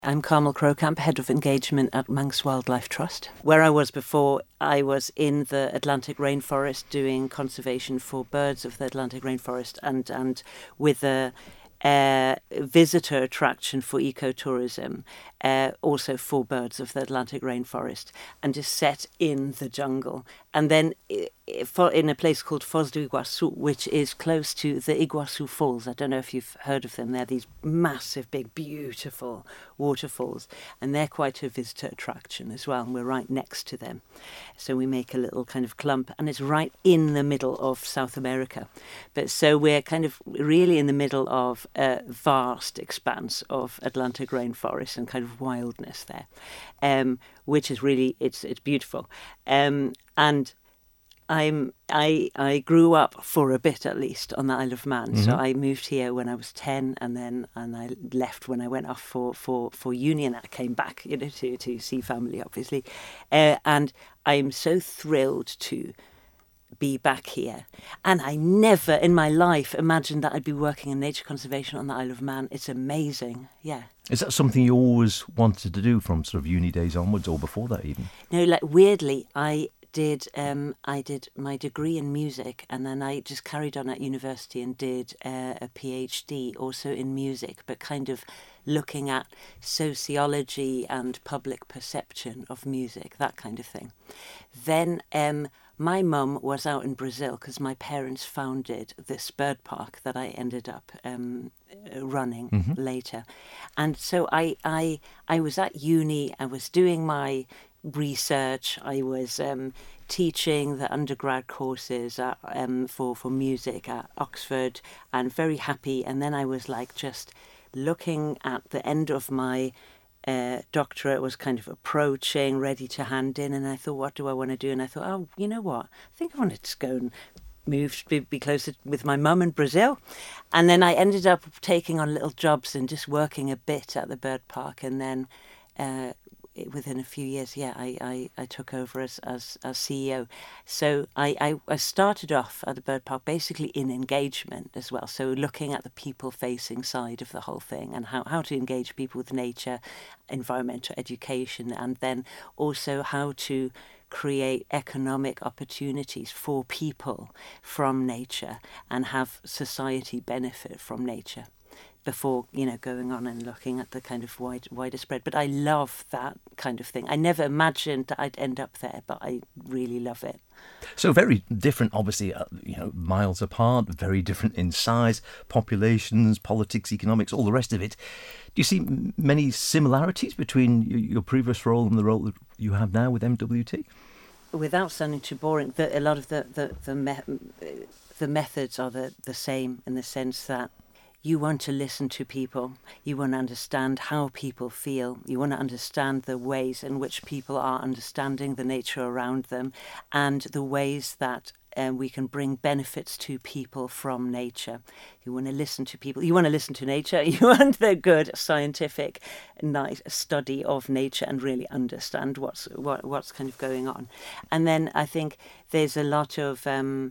I'm Carmel Crowcamp, Head of Engagement at Manx Wildlife Trust. Where I was before, I was in the Atlantic rainforest doing conservation for birds of the Atlantic rainforest and with a visitor attraction for ecotourism, also for birds of the Atlantic rainforest, and just set in the jungle. And then in a place called Foz do Iguaçu, which is close to the Iguaçu Falls. I don't know if you've heard of them. They're these massive, big, beautiful waterfalls, and they're quite a visitor attraction as well, and we're right next to them. So we make a little kind of clump, and it's right in the middle of South America. But so we're kind of really in the middle of a vast expanse of Atlantic rainforest and kind of wildness there, which is really, it's beautiful. And I grew up for a bit, at least, on the Isle of Man. Mm-hmm. So I moved here when I was 10, and I left when I went off for uni, and I came back, to see family, obviously. And I'm so thrilled to be back here. And I never in my life imagined that I'd be working in nature conservation on the Isle of Man. It's amazing, yeah. Is that something you always wanted to do from sort of uni days onwards, or before that even? No, like weirdly, I did my degree in music, and then I just carried on at university and did a PhD also in music, but kind of looking at sociology and public perception of music, that kind of thing. Then my mum was out in Brazil because my parents founded this bird park that I ended up running later. And so I was at uni, I was doing my research, I was teaching the undergrad courses for music at Oxford, and very happy. And then I was like just looking at the end of my doctorate, was kind of approaching, ready to hand in, and I thought, what do I want to do? And I thought, oh, you know what? I think I want to just go and move to be closer with my mum in Brazil. And then I ended up taking on little jobs and just working a bit at the bird park, and then within a few years, I took over as CEO. So I started off at the bird park basically in engagement as well. So looking at the people-facing side of the whole thing and how to engage people with nature, environmental education, and then also how to create economic opportunities for people from nature and have society benefit from nature, before, going on and looking at the kind of wider spread. But I love that kind of thing. I never imagined that I'd end up there, but I really love it. So very different, obviously, miles apart, very different in size, populations, politics, economics, all the rest of it. Do you see many similarities between your previous role and the role that you have now with MWT? Without sounding too boring, a lot of the methods are the same, in the sense that you want to listen to people, you want to understand how people feel, you want to understand the ways in which people are understanding the nature around them, and the ways that we can bring benefits to people from nature. You want to listen to people, you want to listen to nature, you want the good scientific nice study of nature and really understand what's kind of going on. And then I think there's a lot of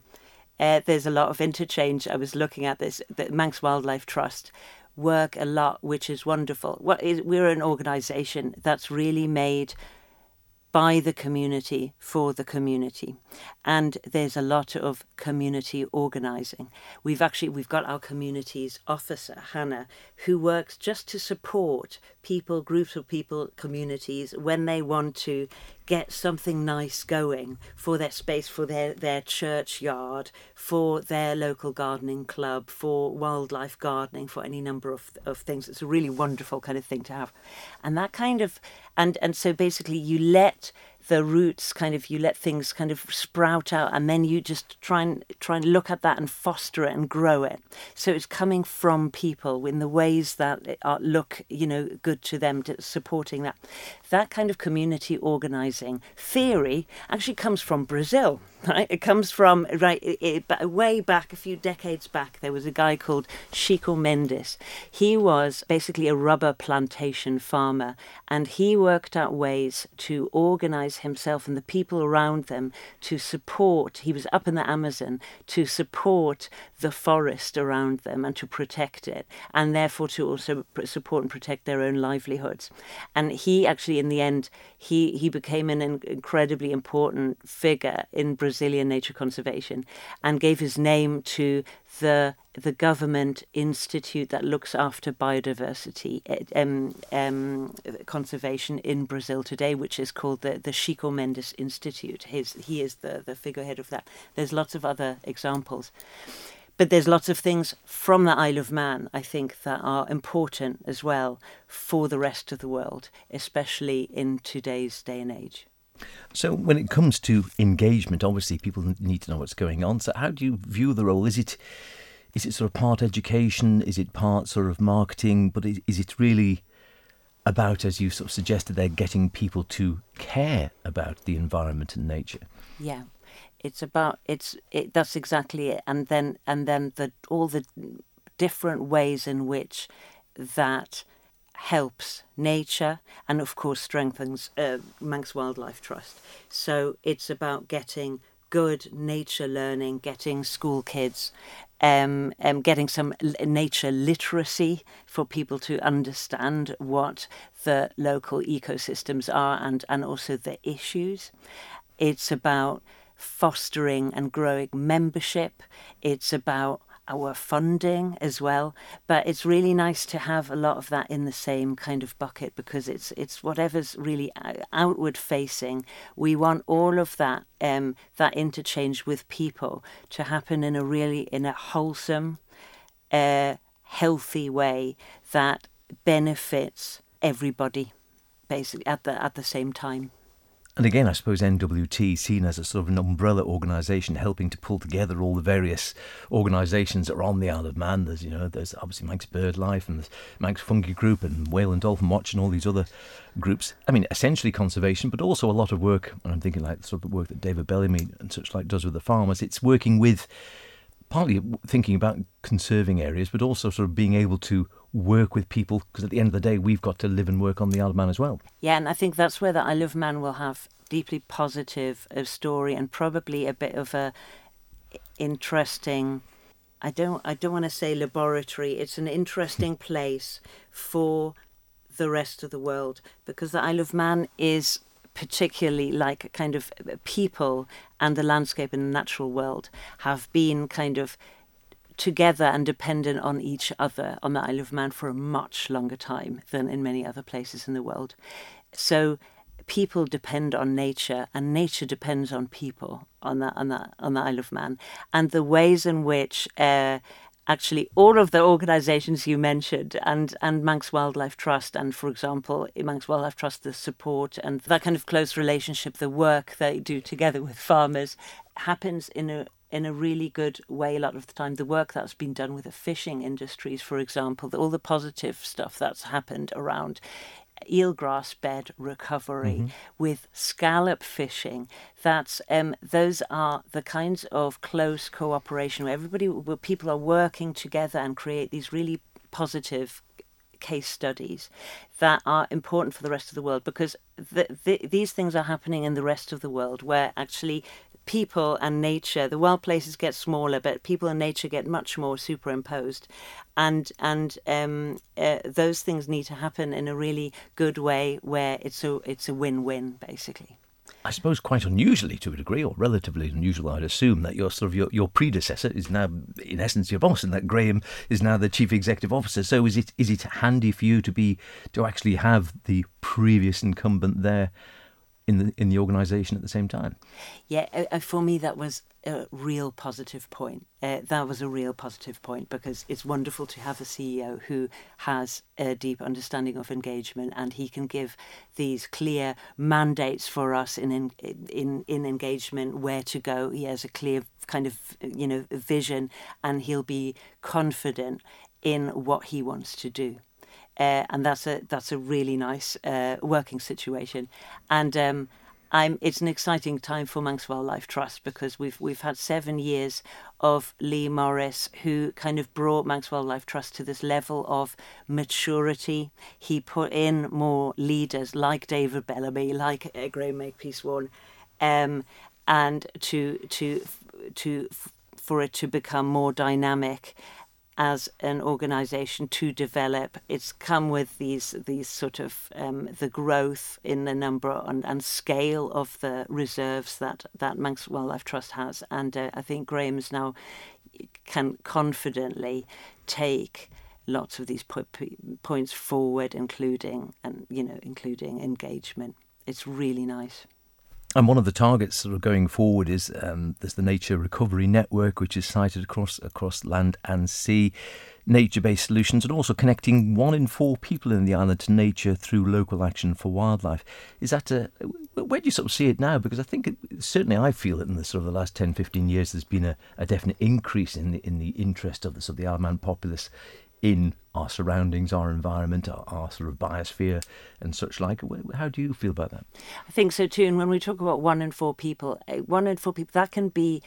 interchange. I was looking at this. The Manx Wildlife Trust work a lot, which is wonderful. We're an organisation that's really made by the community, for the community. And there's a lot of community organising. We've got our communities officer, Hannah, who works just to support people, groups of people, communities, when they want to get something nice going for their space, for their churchyard, for their local gardening club, for wildlife gardening, for any number of things. It's a really wonderful kind of thing to have. And that kind of, and so basically you let the roots you let things kind of sprout out, and then you just try and look at that and foster it and grow it. So it's coming from people in the ways that look, good to them, supporting that. That kind of community organising theory actually comes from Brazil, right? It comes from, way back, a few decades back, there was a guy called Chico Mendes. He was basically a rubber plantation farmer, and he worked out ways to organise mobilize himself and the people around them to support. He was up in the Amazon to support the forest around them and to protect it, and therefore to also support and protect their own livelihoods. And he actually, in the end, he became an incredibly important figure in Brazilian nature conservation, and gave his name to the government institute that looks after biodiversity conservation in Brazil today, which is called the Chico Mendes Institute. He is the figurehead of that. There's lots of other examples. But there's lots of things from the Isle of Man, I think, that are important as well for the rest of the world, especially in today's day and age. So when it comes to engagement, obviously people need to know what's going on. So how do you view the role? Is it sort of part education? Is it part sort of marketing? But is it really about, as you sort of suggested there, getting people to care about the environment and nature? Yeah. It's about that's exactly it, and then all the different ways in which that helps nature and of course strengthens Manx Wildlife Trust. So it's about getting good nature learning, getting school kids, getting some nature literacy for people to understand what the local ecosystems are and also the issues. It's about fostering and growing membership. It's about our funding as well, but it's really nice to have a lot of that in the same kind of bucket, because it's whatever's really outward facing. We want all of that that interchange with people to happen in a wholesome, healthy way that benefits everybody, basically at the same time. And again, I suppose NWT seen as a sort of an umbrella organisation helping to pull together all the various organisations that are on the Isle of Man. There's obviously Manx BirdLife and there's Manx Fungi Group and Whale and Dolphin Watch and all these other groups. I mean, essentially conservation, but also a lot of work, and I'm thinking like sort of the work that David Bellamy and such like does with the farmers. It's working with, partly thinking about conserving areas, but also sort of being able to work with people, because at the end of the day, we've got to live and work on the Isle of Man as well. Yeah, and I think that's where the Isle of Man will have deeply positive story and probably a bit of a interesting, I don't want to say laboratory, it's an interesting place for the rest of the world, because the Isle of Man is particularly like a kind of people, and the landscape and the natural world have been kind of together and dependent on each other on the Isle of Man for a much longer time than in many other places in the world. So people depend on nature, and nature depends on people on the Isle of Man. And the ways in which actually all of the organisations you mentioned and Manx Wildlife Trust, and for example Manx Wildlife Trust, the support and that kind of close relationship, the work they do together with farmers, happens in a really good way a lot of the time. The work that's been done with the fishing industries, for example, all the positive stuff that's happened around eelgrass bed recovery, with scallop fishing, those are the kinds of close cooperation where people are working together and create these really positive case studies that are important for the rest of the world, because these things are happening in the rest of the world where actually people and nature, the wild places get smaller, but people and nature get much more superimposed, and those things need to happen in a really good way where it's a win-win, basically. I suppose quite unusually to a degree, or relatively unusual, I'd assume, that your predecessor is now, in essence, your boss, and that Graham is now the chief executive officer. So is it handy for you to actually have the previous incumbent there in the organisation at the same time? Yeah, for me that was a real positive point. Because it's wonderful to have a CEO who has a deep understanding of engagement, and he can give these clear mandates for us in engagement, where to go. He has a clear kind of vision, and he'll be confident in what he wants to do. And that's a really nice working situation. And It's an exciting time for Manx Wildlife Trust because we've had 7 years of Lee Morris, who kind of brought Manx Wildlife Trust to this level of maturity. He put in more leaders like David Bellamy, like Graham Makepeace-Warren, and for it to become more dynamic as an organisation to develop. It's come with these sort of the growth in the number and scale of the reserves that Manx Wildlife Trust has, and I think Graham's now can confidently take lots of these points forward, including engagement. It's really nice. And one of the targets sort of going forward is there's the Nature Recovery Network, which is sited across land and sea, nature-based solutions, and also connecting 1 in 4 people in the island to nature through local action for wildlife. Is that where do you sort of see it now? Because I think certainly I feel that in the sort of the last 10, 15 years there's been a definite increase in the interest of the Isle of Man populace in our surroundings, our environment, our sort of biosphere and such like. How do you feel about that? I think so too. And when we talk about 1 in 4 people, that can be,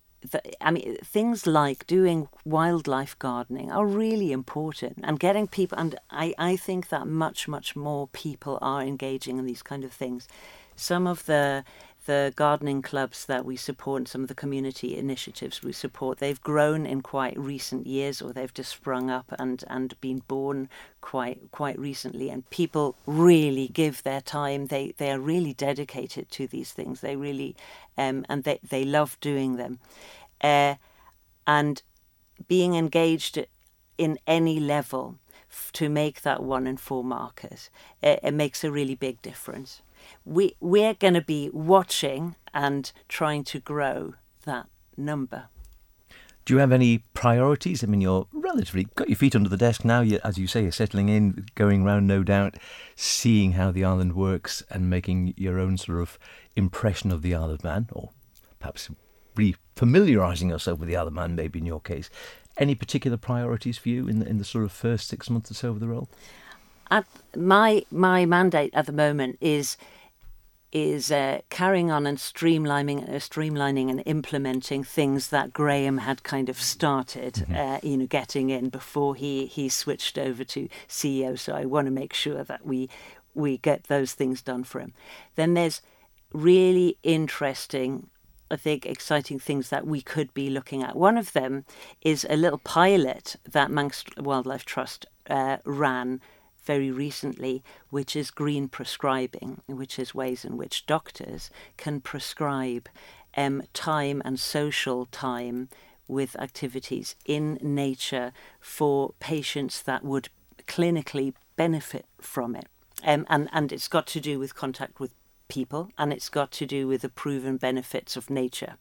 things like doing wildlife gardening are really important, and getting people, and I think that much, much more people are engaging in these kind of things. Some of the gardening clubs that we support and some of the community initiatives we support, they've grown in quite recent years, or they've just sprung up and been born quite recently, and people really give their time. They are really dedicated to these things. They really and they love doing them, and being engaged in any level to make that 1 in 4 markers, it makes a really big difference. We're going to be watching and trying to grow that number. Do you have any priorities? I mean, you're relatively got your feet under the desk now. As you say, you're settling in, going round, no doubt, seeing how the island works and making your own sort of impression of the Isle of Man, or perhaps re-familiarising yourself with the Isle of Man, maybe in your case. Any particular priorities for you in the sort of first 6 months or so of the role? My mandate at the moment is carrying on and streamlining and implementing things that Graham had kind of started, getting in before he switched over to CEO. So I want to make sure that we get those things done for him. Then there's really interesting, I think, exciting things that we could be looking at. One of them is a little pilot that Manx Wildlife Trust ran very recently, which is green prescribing, which is ways in which doctors can prescribe time and social time with activities in nature for patients that would clinically benefit from it. And it's got to do with contact with people, and it's got to do with the proven benefits of nature.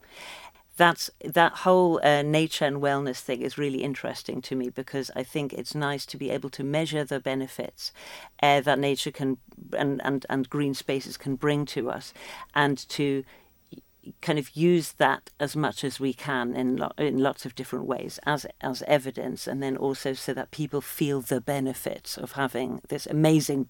That whole nature and wellness thing is really interesting to me, because I think it's nice to be able to measure the benefits that nature can and green spaces can bring to us, and to kind of use that as much as we can in lots of different ways as evidence, and then also so that people feel the benefits of having this amazing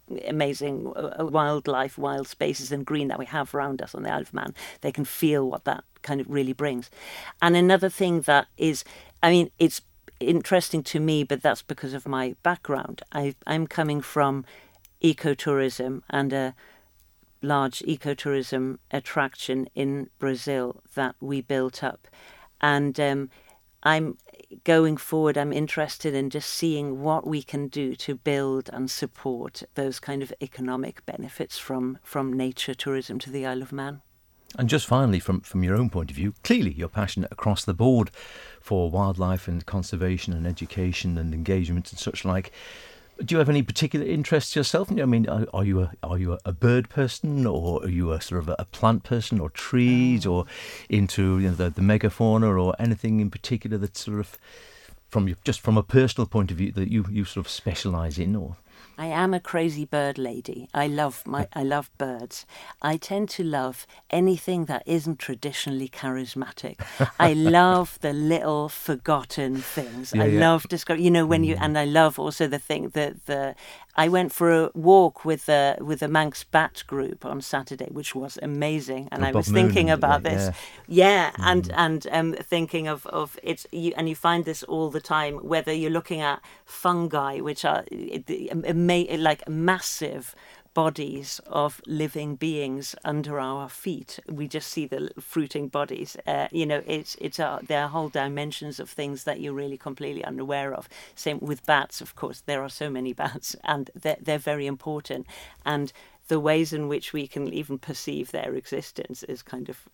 wildlife, wild spaces and green that we have around us on the Isle of Man. They can feel what that kind of really brings. And another thing that is, it's interesting to me, but that's because of my background. I'm coming from ecotourism and a large ecotourism attraction in Brazil that we built up, and I'm going forward, I'm interested in just seeing what we can do to build and support those kind of economic benefits from nature tourism to the Isle of Man. And just finally, from your own point of view, clearly you're passionate across the board for wildlife and conservation and education and engagement and such like. Do you have any particular interests yourself? I mean, are you a bird person, or are you a sort of a plant person, or trees, or into the megafauna, or anything in particular that sort of from a personal point of view that you sort of specialise in? Or I am a crazy bird lady. I love birds. I tend to love anything that isn't traditionally charismatic. I love the little forgotten things. I love describing, and I love also the thing that I went for a walk with a Manx bat group on Saturday, which was amazing, and I Bob was thinking Moon, about this, and thinking of it's and you find this all the time, whether you're looking at fungi, which are like massive bodies of living beings under our feet. We just see the fruiting bodies. There are whole dimensions of things that you're really completely unaware of. Same with bats, of course. There are so many bats, and they're very important. And the ways in which we can even perceive their existence is kind of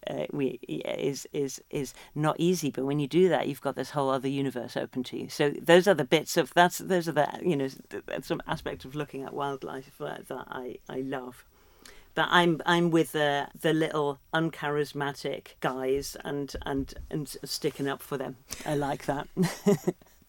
is not easy. But when you do that, you've got this whole other universe open to you. So those are the bits of those are the some aspect of looking at wildlife that I love. But I'm with the little uncharismatic guys and sticking up for them. I like that.